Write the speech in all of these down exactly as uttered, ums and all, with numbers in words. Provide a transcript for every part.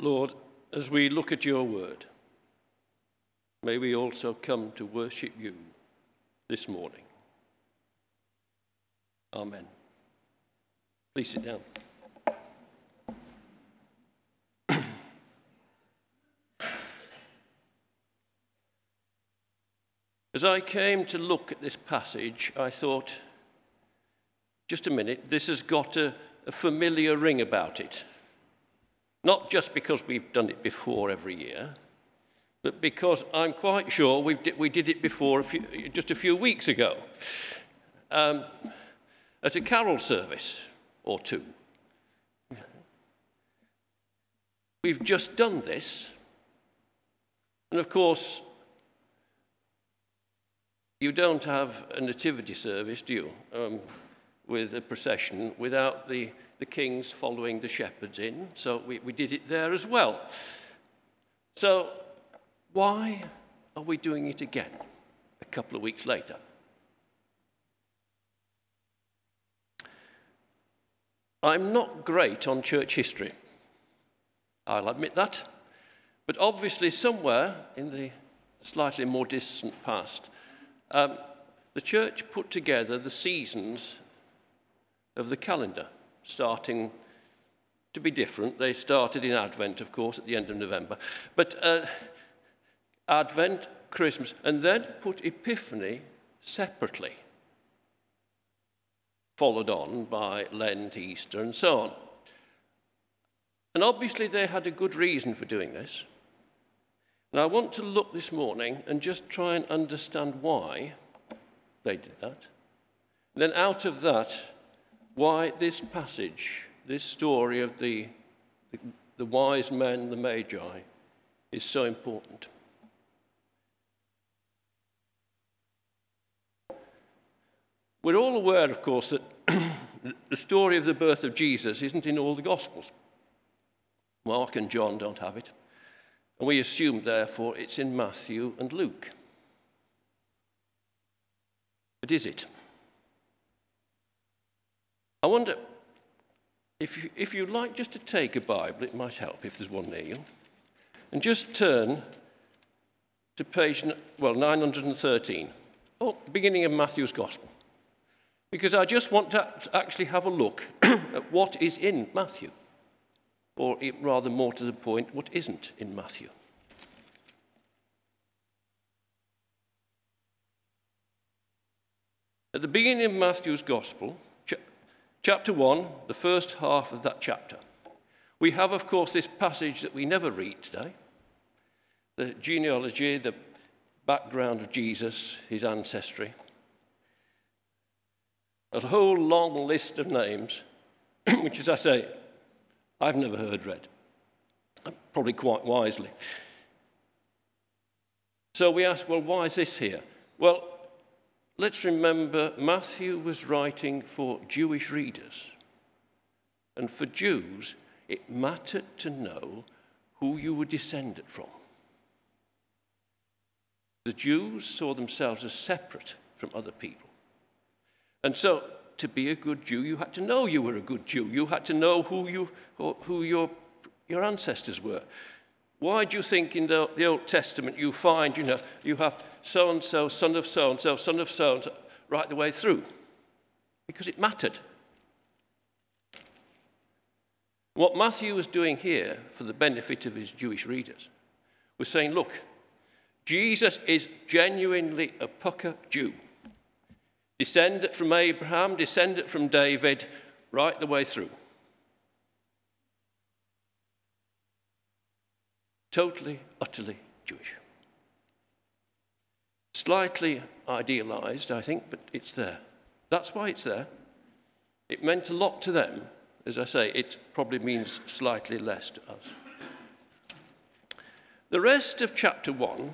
Lord, as we look at your word, may we also come to worship you this morning. Amen. Please sit down. As I came to look at this passage, I thought, just a minute, this has got a, a familiar ring about it. Not just because we've done it before every year, but because I'm quite sure we did, we did it before a few, just a few weeks ago um, at a carol service or two. We've just done this, and of course, you don't have a nativity service, do you, um, with a procession without the, the kings following the shepherds in, so we, we did it there as well. So why are we doing it again a couple of weeks later? I'm not great on church history, I'll admit that, but obviously somewhere in the slightly more distant past, um, the church put together the seasons of the calendar, starting to be different. They started in Advent, of course, at the end of November, but uh, Advent, Christmas, and then put Epiphany separately, followed on by Lent, Easter, and so on. And obviously they had a good reason for doing this. And I want to look this morning and just try and understand why they did that. And then out of that, why this passage, this story of the, the, the wise men, the Magi, is so important. We're all aware, of course, that the story of the birth of Jesus isn't in all the Gospels. Mark and John don't have it. And we assume, therefore, it's in Matthew and Luke. But is it? I wonder, if, you, if you'd like just to take a Bible, it might help if there's one near you, and just turn to page, well, nine hundred thirteen, oh, beginning of Matthew's Gospel. Because I just want to actually have a look at what is in Matthew, or rather more to the point, what isn't in Matthew. At the beginning of Matthew's Gospel, ch- chapter one, the first half of that chapter, we have, of course, this passage that we never read today, the genealogy, the background of Jesus, his ancestry, a whole long list of names, which, as I say, I've never heard read, probably quite wisely. So we ask, well, why is this here? Well, let's remember Matthew was writing for Jewish readers. And for Jews, it mattered to know who you were descended from. The Jews saw themselves as separate from other people. And so, to be a good Jew, you had to know you were a good Jew. You had to know who you, who your, your ancestors were. Why do you think in the, the Old Testament you find, you know, you have so-and-so, son of so-and-so, son of so-and-so, right the way through? Because it mattered. What Matthew was doing here, for the benefit of his Jewish readers, was saying, look, Jesus is genuinely a pucker Jew. Descendant from Abraham, descendant from David, right the way through. Totally, utterly Jewish. Slightly idealized, I think, but it's there. That's why it's there. It meant a lot to them. As I say, it probably means slightly less to us. The rest of chapter one,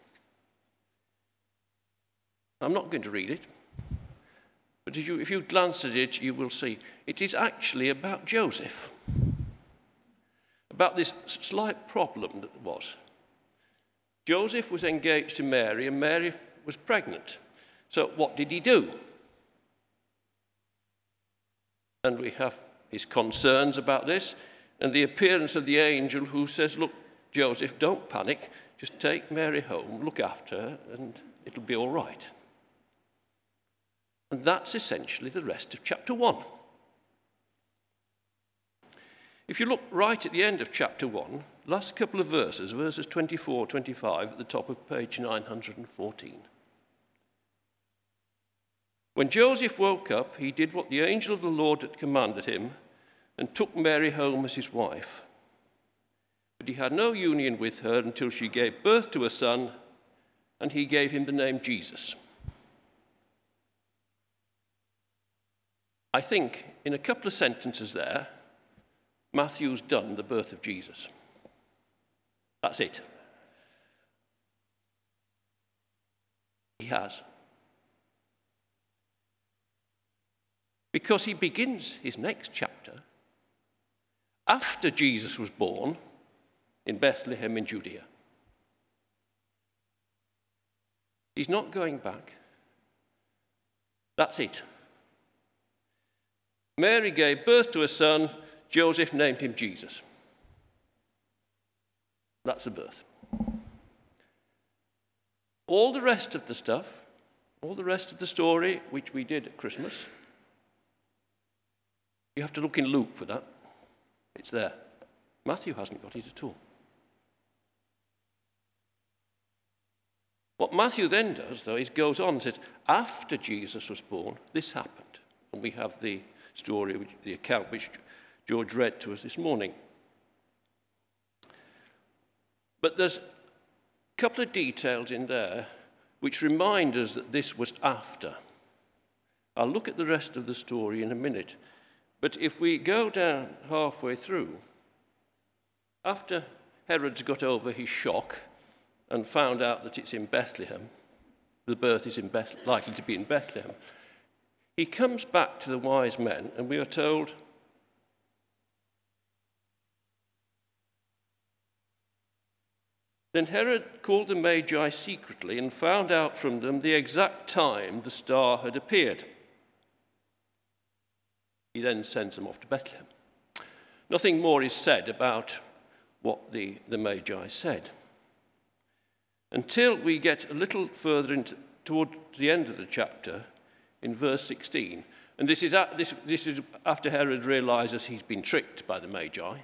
I'm not going to read it. But if you, if you glance at it, you will see it is actually about Joseph, about this slight problem that was. Joseph was engaged to Mary, and Mary was pregnant. So what did he do? And we have his concerns about this. and the appearance of the angel who says, look, Joseph, don't panic, just take Mary home, look after her, and it'll be all right. And that's essentially the rest of chapter one. If you look right at the end of chapter one, last couple of verses, verses twenty-four, twenty-five, at the top of page nine hundred fourteen. When Joseph woke up, he did what the angel of the Lord had commanded him and took Mary home as his wife. But he had no union with her until she gave birth to a son, and he gave him the name Jesus. I think in a couple of sentences there, Matthew's done the birth of Jesus. That's it. He has. Because he begins his next chapter after Jesus was born in Bethlehem in Judea. He's not going back. That's it. Mary gave birth to a son. Joseph named him Jesus. That's the birth. All the rest of the stuff, all the rest of the story, which we did at Christmas, you have to look in Luke for that. It's there. Matthew hasn't got it at all. What Matthew then does, though, is goes on and says, after Jesus was born, this happened. And we have the story, which, the account which George read to us this morning. But there's a couple of details in there which remind us that this was after. I'll look at the rest of the story in a minute. But if we go down halfway through, after Herod's got over his shock and found out that it's in Bethlehem, the birth is in Beth- likely to be in Bethlehem, he comes back to the wise men, and we are told, then Herod called the Magi secretly and found out from them the exact time the star had appeared. He then sends them off to Bethlehem. Nothing more is said about what the, the Magi said, until we get a little further into, toward the end of the chapter, in verse sixteen. And this is, at, this, this is after Herod realizes he's been tricked by the Magi.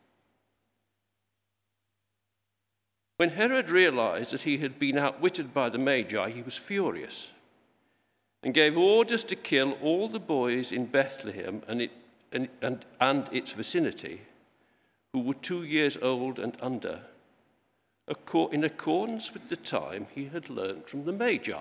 When Herod realized that he had been outwitted by the Magi, he was furious and gave orders to kill all the boys in Bethlehem and, it, and, and, and its vicinity who were two years old and under, in accordance with the time he had learned from the Magi.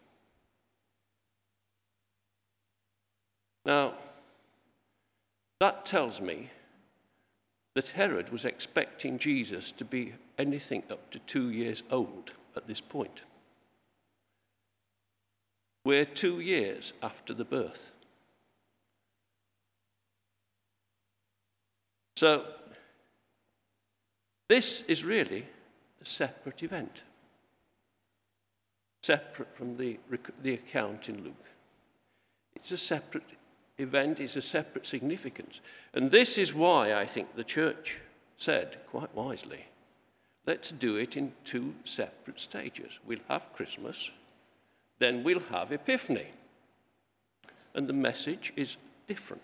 Now, that tells me that Herod was expecting Jesus to be anything up to two years old at this point. We're two years after the birth. So, this is really a separate event, separate from the, the account in Luke. It's a separate event, it's a separate significance. And this is why I think the church said, quite wisely, let's do it in two separate stages. We'll have Christmas, then we'll have Epiphany. And the message is different.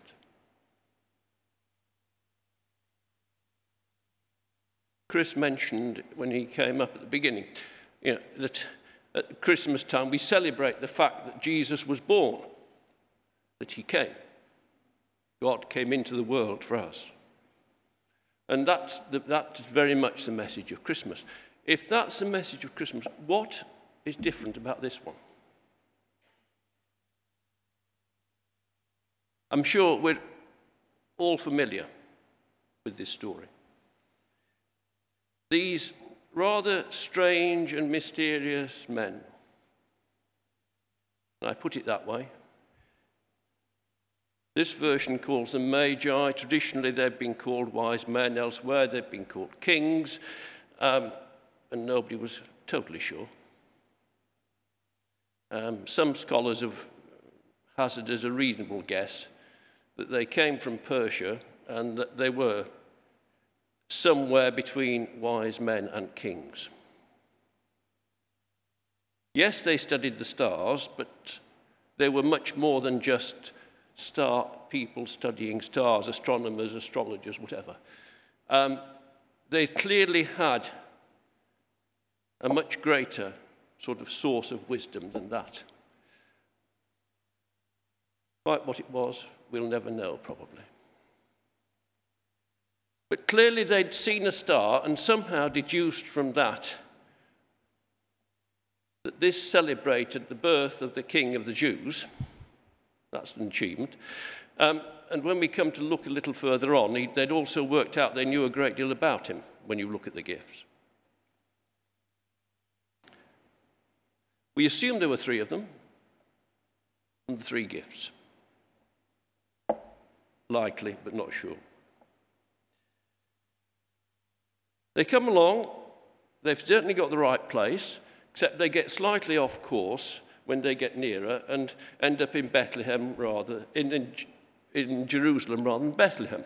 Chris mentioned when he came up at the beginning, you know, that at Christmas time we celebrate the fact that Jesus was born, that he came. God came into the world for us. And that's, the, that's very much the message of Christmas. If that's the message of Christmas, what is different about this one? I'm sure we're all familiar with this story. These rather strange and mysterious men, and I put it that way. This version calls them Magi. Traditionally, they've been called wise men. Elsewhere, they've been called kings, um, and nobody was totally sure. Um, some scholars have hazarded a reasonable guess that they came from Persia and that they were somewhere between wise men and kings. Yes, they studied the stars, but they were much more than just star people studying stars, astronomers, astrologers, whatever. Um, they clearly had a much greater sort of source of wisdom than that. Quite what it was, we'll never know, probably. But clearly they'd seen a star and somehow deduced from that that this celebrated the birth of the King of the Jews. That's an achievement. Um, and when we come to look a little further on, they'd also worked out they knew a great deal about him when you look at the gifts. We assume there were three of them, and the three gifts. Likely, but not sure. They come along, they've certainly got the right place, except they get slightly off course when they get nearer and end up in Bethlehem rather, in, in, in Jerusalem rather than Bethlehem.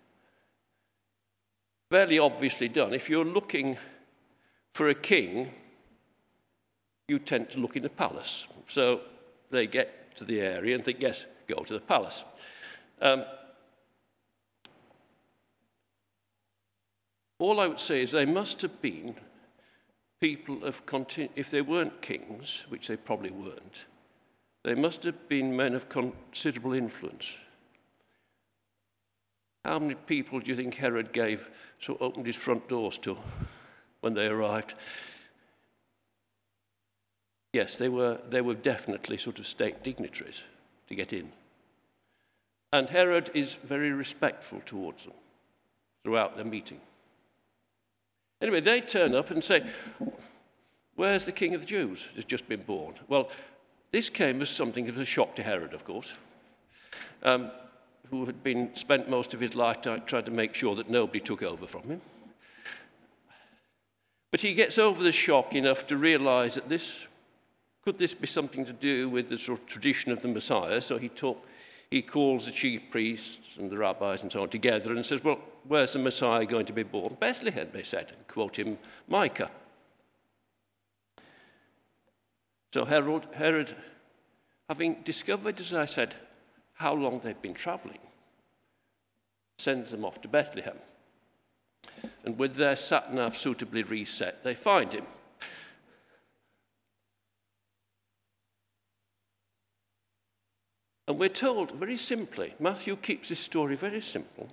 Fairly obviously done. If you're looking for a king, you tend to look in a palace. So they get to the area and think, yes, go to the palace. Um, all I would say is they must have been people of, continu- if they weren't kings, which they probably weren't, they must have been men of considerable influence. How many people do you think Herod gave, so opened his front doors to when they arrived? Yes, they were, they were definitely sort of state dignitaries to get in. And Herod is very respectful towards them throughout their meeting. Anyway, they turn up and say, where's the King of the Jews? He's just been born. Well, this came as something of a shock to Herod, of course, um, who had been spent most of his life trying to make sure that nobody took over from him. But he gets over the shock enough to realize that this, could this be something to do with the sort of tradition of the Messiah? So he talk, he calls the chief priests and the rabbis and so on together and says, well, where's the Messiah going to be born? Bethlehem, they said, and quote him, Micah. So Herod, Herod, having discovered, as I said, how long they've been traveling, sends them off to Bethlehem. And with their sat-nav suitably reset, they find him. And we're told very simply, Matthew keeps this story very simple.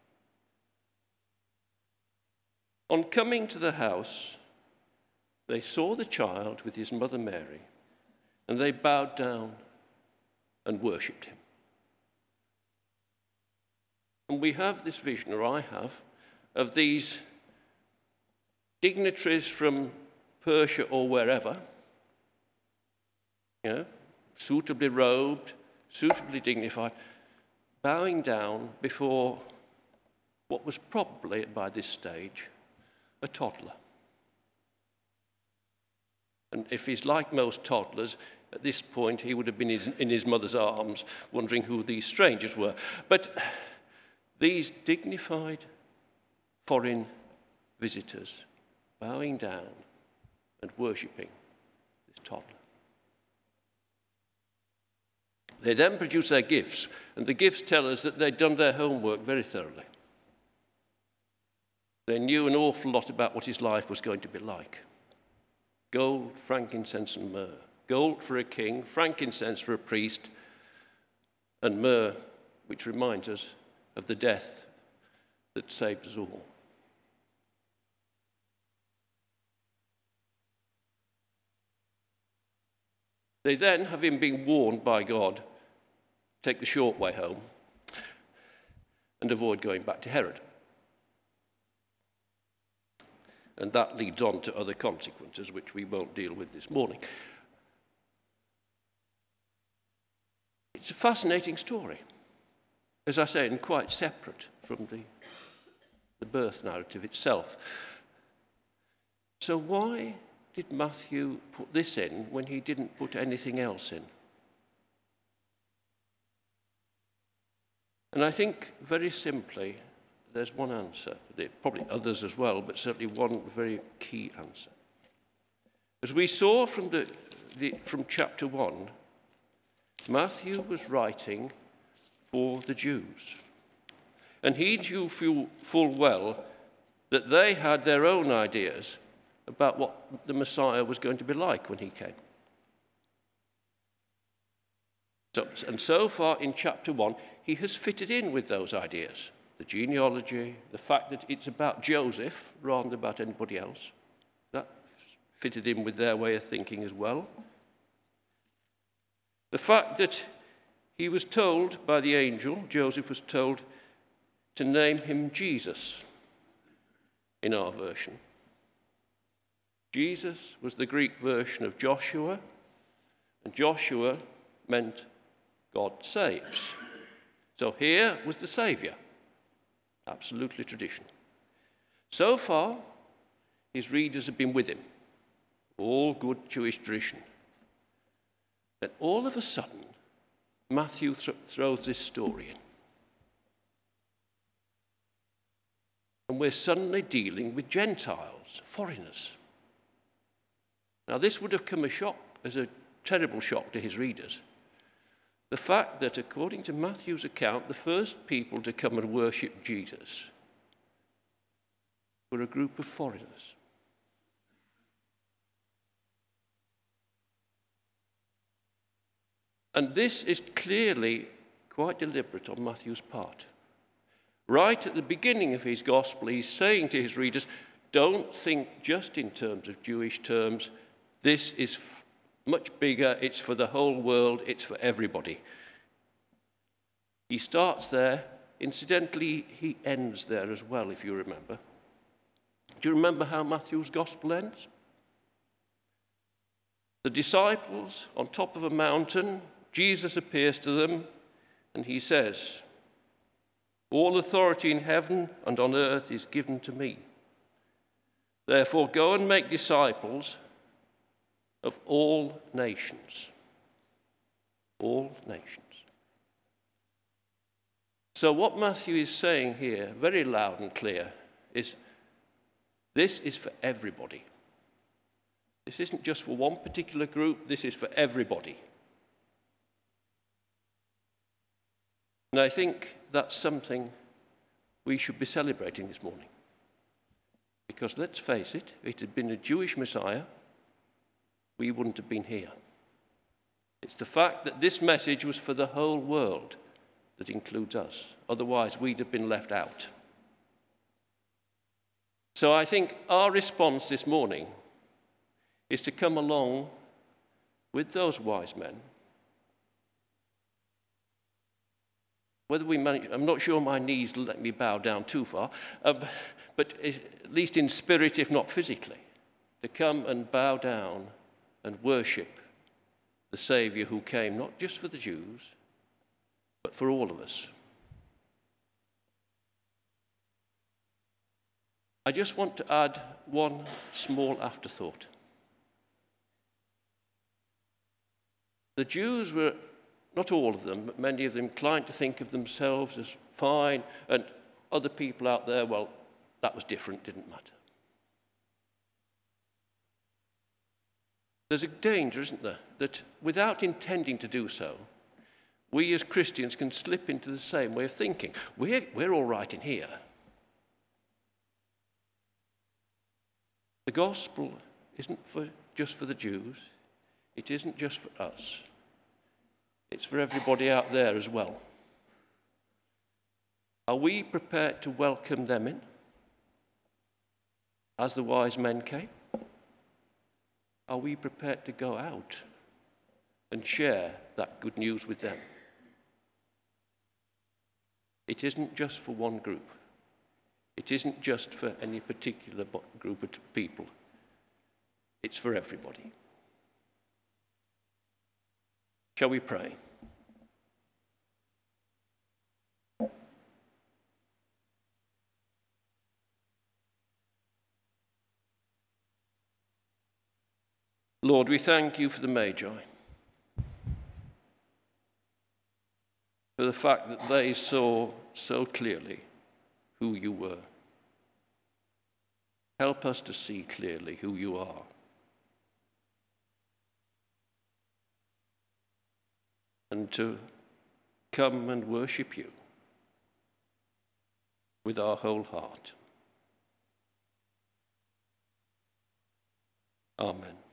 On coming to the house, they saw the child with his mother Mary, and they bowed down and worshipped him. And we have this vision, or I have, of these dignitaries from Persia or wherever, you know, suitably robed, suitably dignified, bowing down before what was probably, by this stage, a toddler. And if he's like most toddlers, at this point he would have been in his mother's arms, wondering who these strangers were. But these dignified foreign visitors bowing down and worshipping this toddler. They then produce their gifts, and the gifts tell us that they'd done their homework very thoroughly. They knew an awful lot about what his life was going to be like. Gold, frankincense, and myrrh. Gold for a king, frankincense for a priest, and myrrh, which reminds us of the death that saved us all. They then, having been warned by God, take the short way home and avoid going back to Herod. And that leads on to other consequences, which we won't deal with this morning. It's a fascinating story, as I say, and quite separate from the, the birth narrative itself. So why did Matthew put this in when he didn't put anything else in? And I think, very simply, there's one answer. There are probably others as well, but certainly one very key answer. As we saw from, the, the, from chapter one, Matthew was writing for the Jews. And he knew full, full well that they had their own ideas about what the Messiah was going to be like when he came. So, and so far in chapter one, he has fitted in with those ideas. The genealogy, the fact that it's about Joseph rather than about anybody else. That fitted in with their way of thinking as well. The fact that he was told by the angel, Joseph was told, to name him Jesus in our version. Jesus was the Greek version of Joshua, and Joshua meant God saves. So here was the Saviour, absolutely traditional. So far, his readers have been with him, all good Jewish tradition. Then all of a sudden, Matthew th- throws this story in. And we're suddenly dealing with Gentiles, foreigners. Now, this would have come a shock, as a terrible shock to his readers. The fact that, according to Matthew's account, the first people to come and worship Jesus were a group of foreigners. And this is clearly quite deliberate on Matthew's part. Right at the beginning of his gospel, he's saying to his readers, don't think just in terms of Jewish terms. This is f- much bigger. It's for the whole world. It's for everybody. He starts there. Incidentally, he ends there as well, if you remember. Do you remember how Matthew's gospel ends? The disciples on top of a mountain, Jesus appears to them, and he says, all authority in heaven and on earth is given to me. Therefore, go and make disciples of all nations. All nations. So what Matthew is saying here, very loud and clear, is this is for everybody. This isn't just for one particular group, this is for everybody. And I think that's something we should be celebrating this morning. Because let's face it, if it had been a Jewish Messiah, we wouldn't have been here. It's the fact that this message was for the whole world that includes us. Otherwise, we'd have been left out. So I think our response this morning is to come along with those wise men. Whether we manage, I'm not sure my knees let me bow down too far, uh, but at least in spirit, if not physically, to come and bow down and worship the Saviour who came not just for the Jews, but for all of us. I just want to add one small afterthought. The Jews were, not all of them, but many of them, inclined to think of themselves as fine, and other people out there, well, that was different, didn't matter. There's a danger, isn't there, that without intending to do so, we as Christians can slip into the same way of thinking. We're, we're all right in here. The gospel isn't for, just for the Jews. It isn't just for us. It's for everybody out there as well. Are we prepared to welcome them in as the wise men came? Are we prepared to go out and share that good news with them? It isn't just for one group. It isn't just for any particular group of people. It's for everybody. Shall we pray? Lord, we thank you for the Magi, for the fact that they saw so clearly who you were. Help us to see clearly who you are. And to come and worship you with our whole heart. Amen.